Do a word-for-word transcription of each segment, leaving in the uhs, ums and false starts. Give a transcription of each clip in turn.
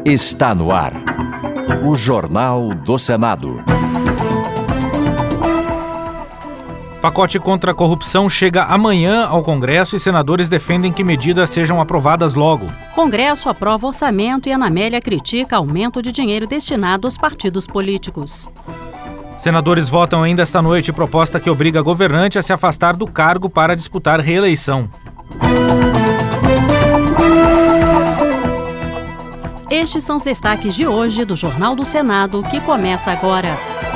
Está no ar. O Jornal do Senado. Pacote contra a corrupção chega amanhã ao Congresso e senadores defendem que medidas sejam aprovadas logo. Congresso aprova orçamento e Anamélia critica aumento de dinheiro destinado aos partidos políticos. Senadores votam ainda esta noite proposta que obriga governante a se afastar do cargo para disputar reeleição. Estes são os destaques de hoje do Jornal do Senado, que começa agora.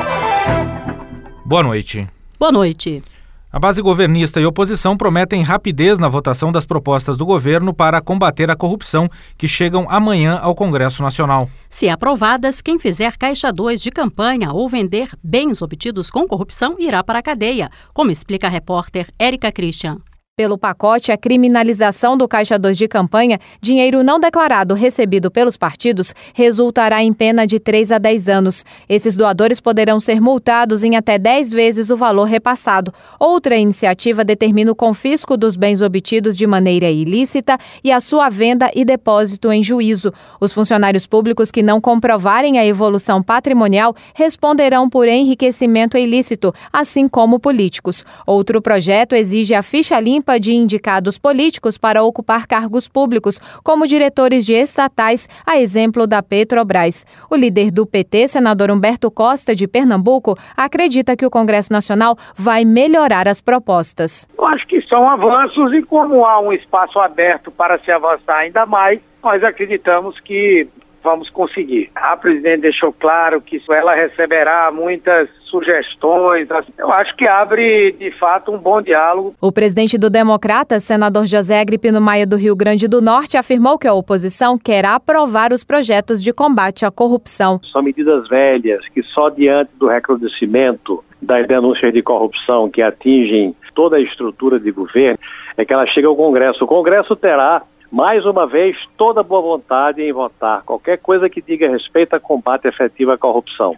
Boa noite. Boa noite. A base governista e oposição prometem rapidez na votação das propostas do governo para combater a corrupção, que chegam amanhã ao Congresso Nacional. Se aprovadas, quem fizer caixa dois de campanha ou vender bens obtidos com corrupção irá para a cadeia, como explica a repórter Érica Christian. Pelo pacote, a criminalização do caixa dois de campanha, dinheiro não declarado recebido pelos partidos, resultará em pena de três a dez anos. Esses doadores poderão ser multados em até dez vezes o valor repassado. Outra iniciativa determina o confisco dos bens obtidos de maneira ilícita e a sua venda e depósito em juízo. Os funcionários públicos que não comprovarem a evolução patrimonial responderão por enriquecimento ilícito, assim como políticos. Outro projeto exige a ficha limpa de indicados políticos para ocupar cargos públicos, como diretores de estatais, a exemplo da Petrobras. O líder do P T, senador Humberto Costa, de Pernambuco, acredita que o Congresso Nacional vai melhorar as propostas. Eu acho que são avanços e como há um espaço aberto para se avançar ainda mais, nós acreditamos que vamos conseguir. A presidente deixou claro que ela receberá muitas sugestões. Eu acho que abre, de fato, um bom diálogo. O presidente do Democratas, senador José Agripino Maia, do Rio Grande do Norte, afirmou que a oposição quer aprovar os projetos de combate à corrupção. São medidas velhas que só diante do recrudescimento das denúncias de corrupção que atingem toda a estrutura de governo, é que ela chega ao Congresso. O Congresso terá mais uma vez, toda boa vontade em votar qualquer coisa que diga respeito a combate efetivo à corrupção.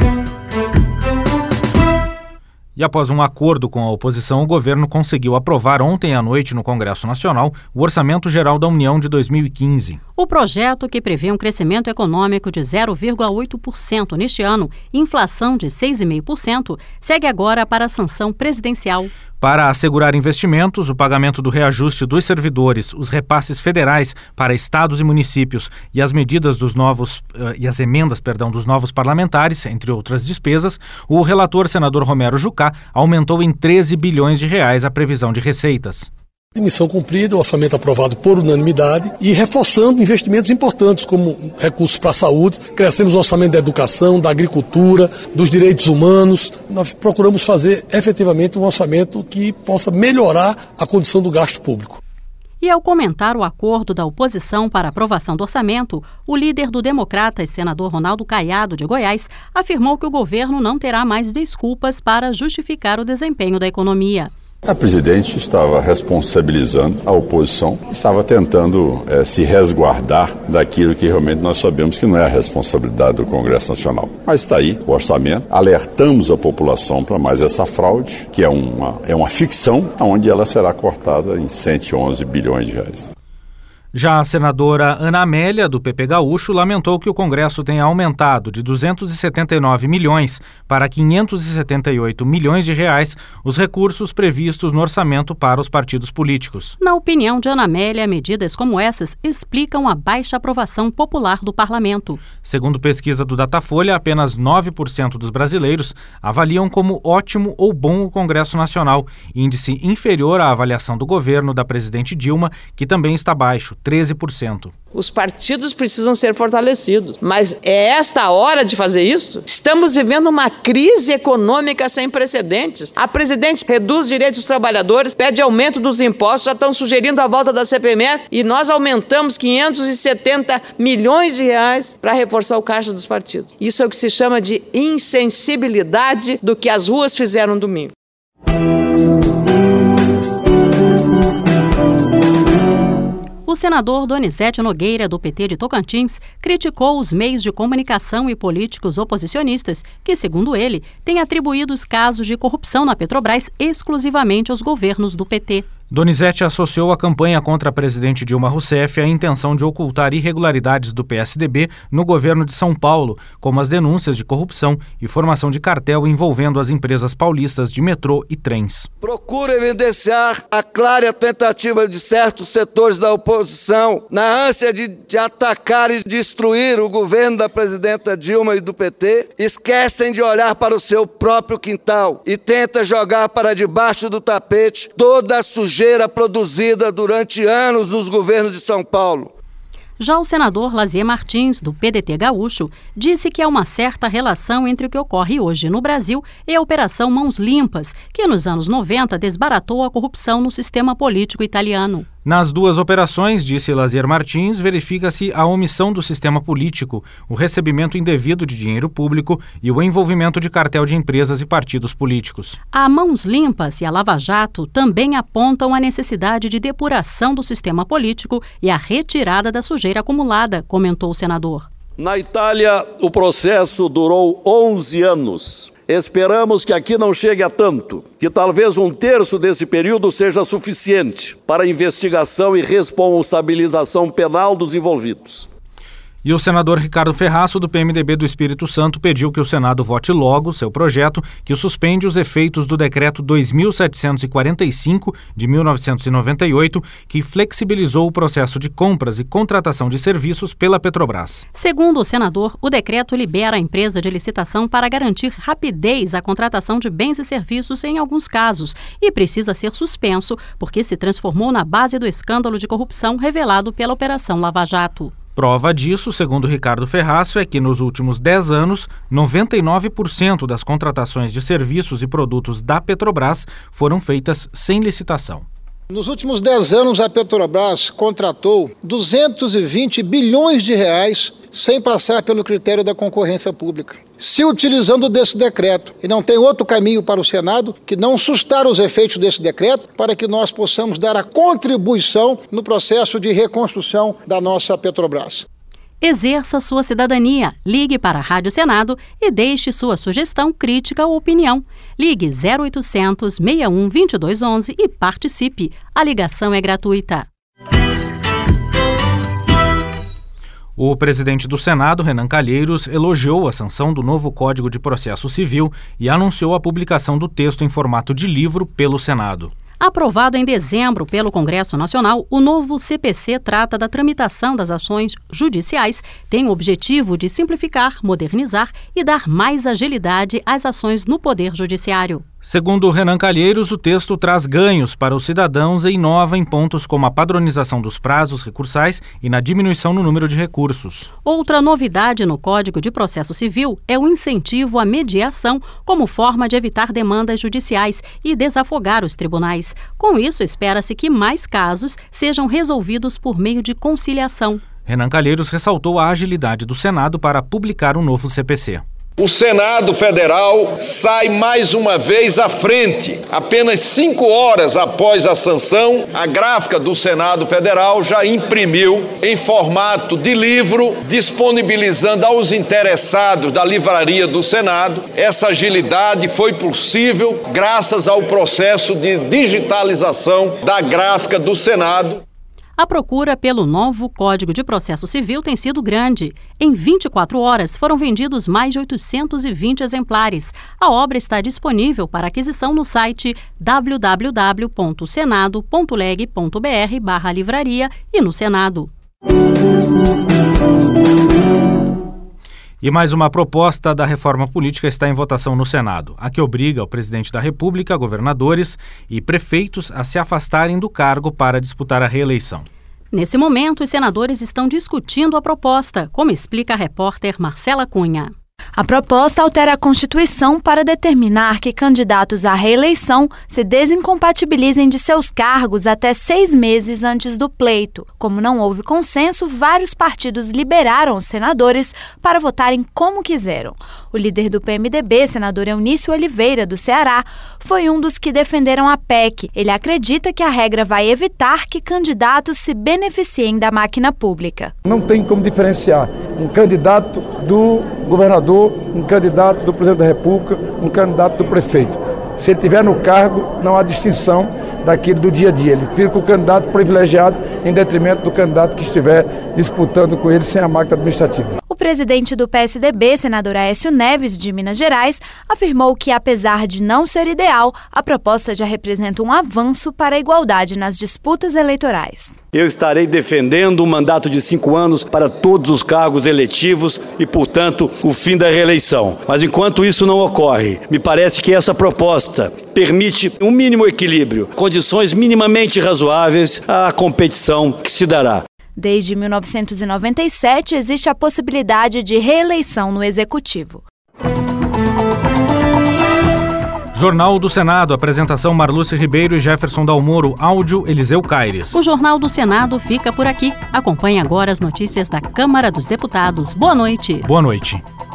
E após um acordo com a oposição, o governo conseguiu aprovar ontem à noite no Congresso Nacional o Orçamento Geral da União de dois mil e quinze. O projeto, que prevê um crescimento econômico de zero vírgula oito por cento neste ano e inflação de seis vírgula cinco por cento, segue agora para a sanção presidencial. Para assegurar investimentos, o pagamento do reajuste dos servidores, os repasses federais para estados e municípios e as medidas dos novos uh, e as emendas, perdão, dos novos parlamentares, entre outras despesas, o relator senador Romero Jucá aumentou em treze bilhões de reais a previsão de receitas. Missão cumprida, o orçamento aprovado por unanimidade e reforçando investimentos importantes como recursos para a saúde. Crescemos o orçamento da educação, da agricultura, dos direitos humanos. Nós procuramos fazer efetivamente um orçamento que possa melhorar a condição do gasto público. E ao comentar o acordo da oposição para aprovação do orçamento, o líder do Democratas, senador Ronaldo Caiado, de Goiás, afirmou que o governo não terá mais desculpas para justificar o desempenho da economia. A presidente estava responsabilizando a oposição, estava tentando é, se resguardar daquilo que realmente nós sabemos que não é a responsabilidade do Congresso Nacional. Mas está aí o orçamento, alertamos a população para mais essa fraude, que é uma, é uma ficção, onde ela será cortada em cento e onze bilhões de reais. Já a senadora Ana Amélia, do P P Gaúcho, lamentou que o Congresso tenha aumentado de duzentos e setenta e nove milhões para quinhentos e setenta e oito milhões de reais os recursos previstos no orçamento para os partidos políticos. Na opinião de Ana Amélia, medidas como essas explicam a baixa aprovação popular do parlamento. Segundo pesquisa do Datafolha, apenas nove por cento dos brasileiros avaliam como ótimo ou bom o Congresso Nacional, índice inferior à avaliação do governo da presidente Dilma, que também está baixo, treze por cento. Os partidos precisam ser fortalecidos, mas é esta a hora de fazer isso? Estamos vivendo uma crise econômica sem precedentes. A presidente reduz direitos dos trabalhadores, pede aumento dos impostos, já estão sugerindo a volta da C P M F e nós aumentamos quinhentos e setenta milhões de reais para reforçar o caixa dos partidos. Isso é o que se chama de insensibilidade do que as ruas fizeram domingo. O senador Donizete Nogueira, do P T de Tocantins, criticou os meios de comunicação e políticos oposicionistas que, segundo ele, têm atribuído os casos de corrupção na Petrobras exclusivamente aos governos do P T. Donizete associou a campanha contra a presidente Dilma Rousseff à intenção de ocultar irregularidades do P S D B no governo de São Paulo, como as denúncias de corrupção e formação de cartel envolvendo as empresas paulistas de metrô e trens. Procura evidenciar a clara tentativa de certos setores da oposição, na ânsia de, de atacar e destruir o governo da presidenta Dilma e do P T, esquecem de olhar para o seu próprio quintal e tenta jogar para debaixo do tapete toda a sujeira produzida durante anos nos governos de São Paulo. Já o senador Lazier Martins, do P D T gaúcho, disse que há uma certa relação entre o que ocorre hoje no Brasil e a Operação Mãos Limpas, que nos anos noventa desbaratou a corrupção no sistema político italiano. Nas duas operações, disse Lazier Martins, verifica-se a omissão do sistema político, o recebimento indevido de dinheiro público e o envolvimento de cartel de empresas e partidos políticos. A Mãos Limpas e a Lava Jato também apontam a necessidade de depuração do sistema político e a retirada da sujeira acumulada, comentou o senador. Na Itália, o processo durou onze anos. Esperamos que aqui não chegue a tanto, que talvez um terço desse período seja suficiente para investigação e responsabilização penal dos envolvidos. E o senador Ricardo Ferraço, do P M D B do Espírito Santo, pediu que o Senado vote logo seu projeto que suspende os efeitos do Decreto dois mil setecentos e quarenta e cinco, de mil novecentos e noventa e oito, que flexibilizou o processo de compras e contratação de serviços pela Petrobras. Segundo o senador, o decreto libera a empresa de licitação para garantir rapidez à contratação de bens e serviços em alguns casos e precisa ser suspenso porque se transformou na base do escândalo de corrupção revelado pela Operação Lava Jato. Prova disso, segundo Ricardo Ferraço, é que nos últimos dez anos, noventa e nove por cento das contratações de serviços e produtos da Petrobras foram feitas sem licitação. Nos últimos dez anos, a Petrobras contratou duzentos e vinte bilhões de reais sem passar pelo critério da concorrência pública, se utilizando desse decreto. E não tem outro caminho para o Senado que não sustar os efeitos desse decreto para que nós possamos dar a contribuição no processo de reconstrução da nossa Petrobras. Exerça sua cidadania. Ligue para a Rádio Senado e deixe sua sugestão, crítica ou opinião. Ligue zero oitocentos, seis um, dois dois um um e participe. A ligação é gratuita. O presidente do Senado, Renan Calheiros, elogiou a sanção do novo Código de Processo Civil e anunciou a publicação do texto em formato de livro pelo Senado. Aprovado em dezembro pelo Congresso Nacional, o novo C P C trata da tramitação das ações judiciais, tem o objetivo de simplificar, modernizar e dar mais agilidade às ações no Poder Judiciário. Segundo Renan Calheiros, o texto traz ganhos para os cidadãos e inova em pontos como a padronização dos prazos recursais e na diminuição no número de recursos. Outra novidade no Código de Processo Civil é o incentivo à mediação como forma de evitar demandas judiciais e desafogar os tribunais. Com isso, espera-se que mais casos sejam resolvidos por meio de conciliação. Renan Calheiros ressaltou a agilidade do Senado para publicar um novo C P C. O Senado Federal sai mais uma vez à frente. Apenas cinco horas após a sanção, a gráfica do Senado Federal já imprimiu em formato de livro, disponibilizando aos interessados da livraria do Senado. Essa agilidade foi possível graças ao processo de digitalização da gráfica do Senado. A procura pelo novo Código de Processo Civil tem sido grande. Em vinte e quatro horas foram vendidos mais de oitocentos e vinte exemplares. A obra está disponível para aquisição no site w w w ponto senado ponto leg ponto b r barra livraria e no Senado. E mais uma proposta da reforma política está em votação no Senado, a que obriga o presidente da República, governadores e prefeitos a se afastarem do cargo para disputar a reeleição. Nesse momento, os senadores estão discutindo a proposta, como explica a repórter Marcela Cunha. A proposta altera a Constituição para determinar que candidatos à reeleição se desincompatibilizem de seus cargos até seis meses antes do pleito. Como não houve consenso, vários partidos liberaram os senadores para votarem como quiseram. O líder do P M D B, senador Eunício Oliveira, do Ceará, foi um dos que defenderam a P E C. Ele acredita que a regra vai evitar que candidatos se beneficiem da máquina pública. Não tem como diferenciar um candidato do governador, um candidato do presidente da República, um candidato do prefeito. Se ele estiver no cargo, não há distinção, daquilo do dia a dia. Ele fica o candidato privilegiado em detrimento do candidato que estiver disputando com ele sem a máquina administrativa. O presidente do P S D B, senador Aécio Neves, de Minas Gerais, afirmou que, apesar de não ser ideal, a proposta já representa um avanço para a igualdade nas disputas eleitorais. Eu estarei defendendo um mandato de cinco anos para todos os cargos eletivos e, portanto, o fim da reeleição. Mas enquanto isso não ocorre, me parece que essa proposta permite um mínimo equilíbrio, condições minimamente razoáveis à competição que se dará. Desde mil novecentos e noventa e sete, existe a possibilidade de reeleição no Executivo. Jornal do Senado, apresentação Marlúcia Ribeiro e Jefferson Dalmoro, áudio Eliseu Caires. O Jornal do Senado fica por aqui. Acompanhe agora as notícias da Câmara dos Deputados. Boa noite. Boa noite.